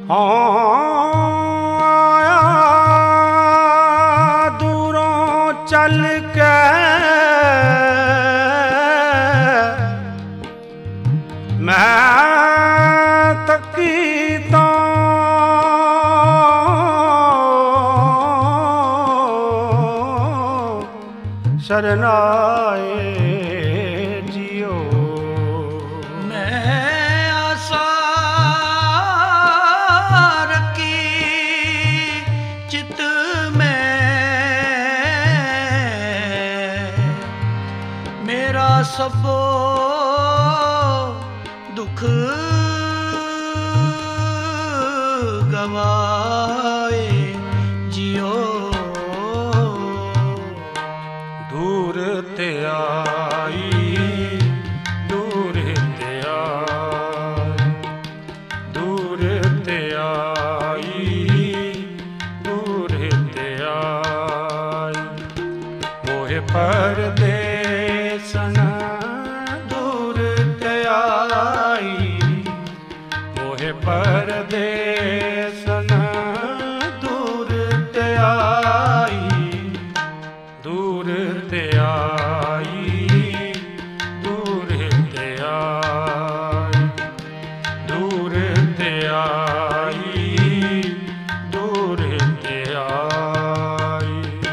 आया दूरों चल के मैं तकी तो शरनाए जियो। मैं आसार की चित में मेरा सब दुख गवाए जियो। दूर ते आई दूर ते आई दूर ते आई दूर ते आई मोहे परदेसन दूर ते आई मोहे परदेसन दूर ते आई दूर ते आई दूर ते आई दूर ते आई दूर ते आई।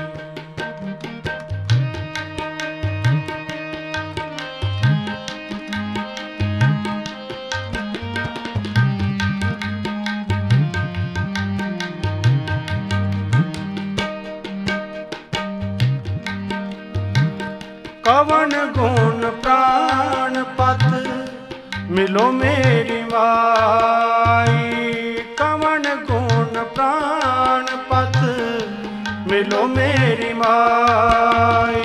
कवन गुण प्राण पत मिलो मेरी माई कवन गुण प्राण पत मिलो मेरी माई।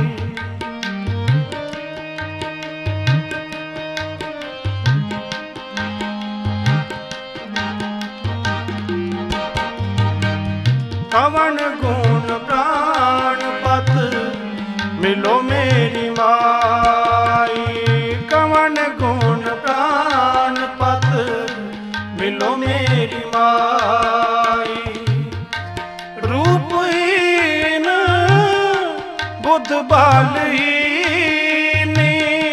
कवन गुण प्राण पत मिलो मेरी माई कवन गुण प्राण पत मिलो मेरी माई। रूपहीन बुद्ध बालहीनी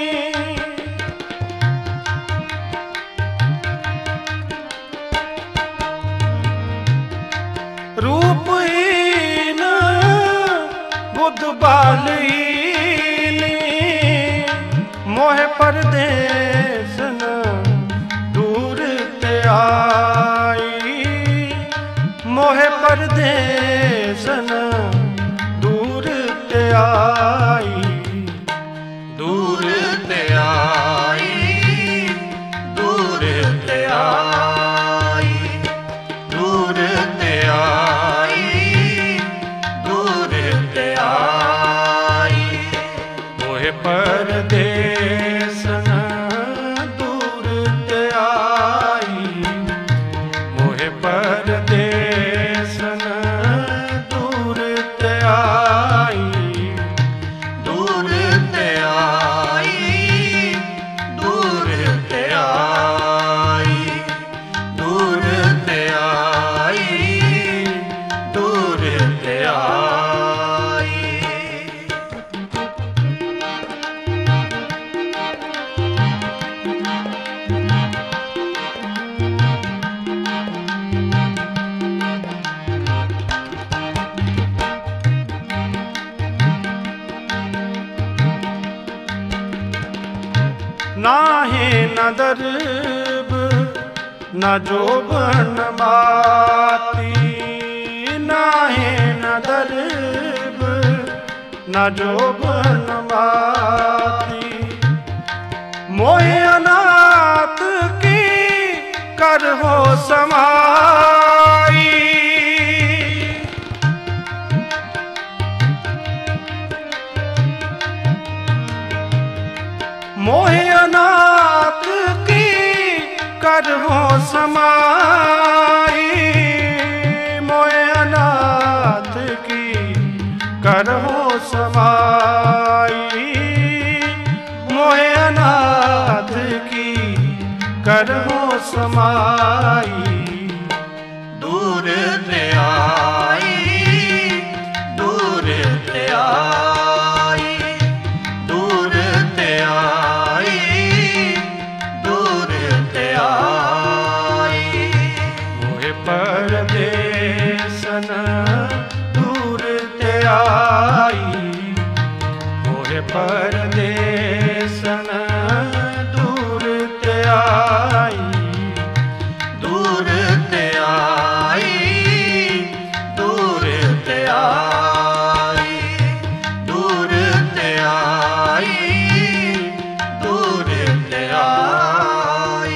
रूपहीन बुद्ध बालहीनी मोहे परदेसन दूर ते आई मोहे परदेसन दूर ते आई दूर ते आई दूर ते आई दूर ते आई दूर ते आई मोहे परदेसन दूर ते आई मोहे परदेसन दूर ते आई दूर ते आई दूर ते आई दूर ते आई दूर ते आई। नाहे न दरब न जोबन माती नाहे न दरब न जोबन माती मोहे अनाथ की कर हो समाई मोहे अनाथ की कर हो समाई मोहे अनाथ की कर हो समाई मोहे अनाथ की कर हो समाई। दूर ते आई, दूर ते आई, दूर ते आई, दूर ते आई। मोहे परदेसन दूर ते आई, मोहे परदेसन दूर ते आई, दूर ते आई, दूर ते आई, दूर ते आई, दूर ते आई।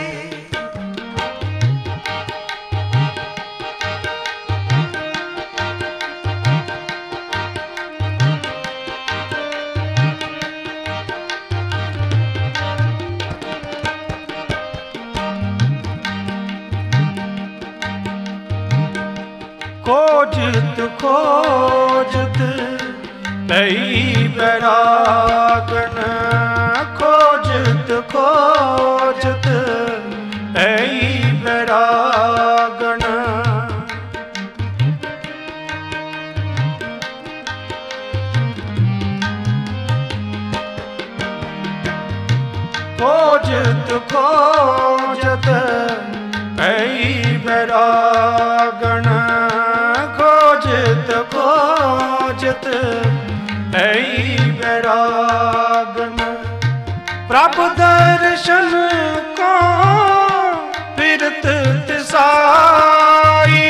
खोजत खोजत पई बैरागन, खोजत खोजत पई बैरागन। खोजत खोजत पई बैरागन, खोजत खोजत पई बैरागन। प्रभु दर्शन को फिरत तिसाई,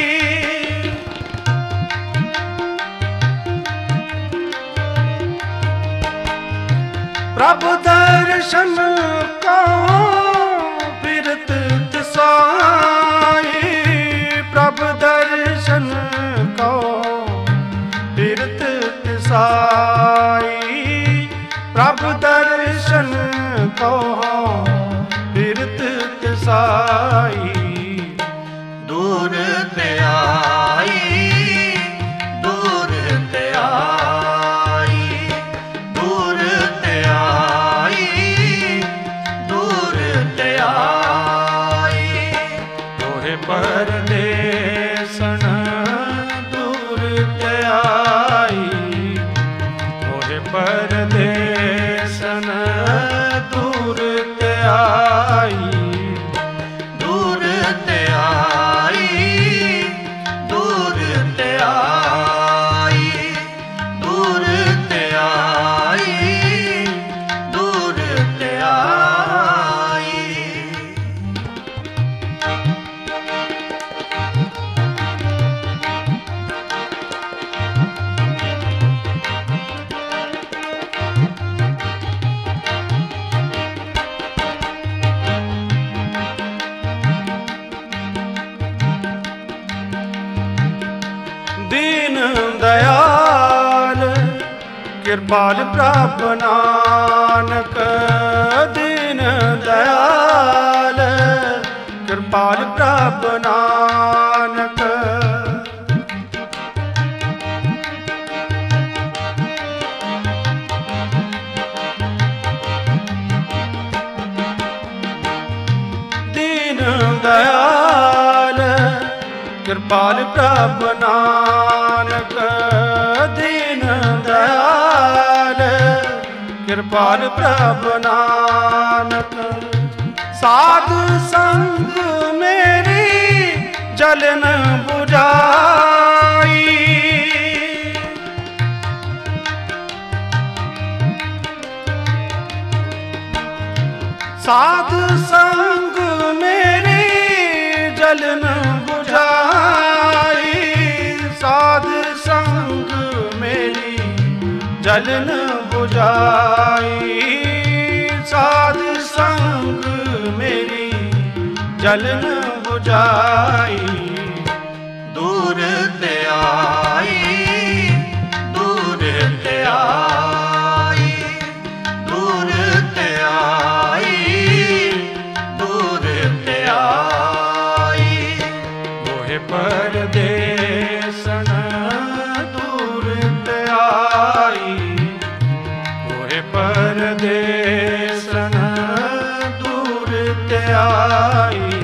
प्रभु दर्शन को फिरत तिसाई, प्रभु दर्शन को फिरत तिसाई, प्रभु दर्शन को फिरत तिसाई। दूर ते आई, दूर ते आई, दूर ते आई, दूर ते आई। मोहे परदेसन दूर ते आई, मोहे परदेसन दूर ते आई, दूर ते आई, दूर ते आई, दूर ते आई, दूर ते आई। दीन दयाल कृपाल प्रभु नानक, दीन दयाल कृपाल प्रभु नानक। दीन दयाल कृपाल प्रभु नानक, दीन दयाल कृपाल प्रभु नानक। साधु संग मेरी जलन बुझाई, साधु संग मेरी जलन बुझाई, साधु संग मेरी जलन बुझाई, साधु संग मेरी जलन बुझाई। दूर ते आई, दूर ते आई, दूर ते आई, दूर ते आई। मोहे परदेसन दूर ते आई, मोहे परदेसन दूर ते आई,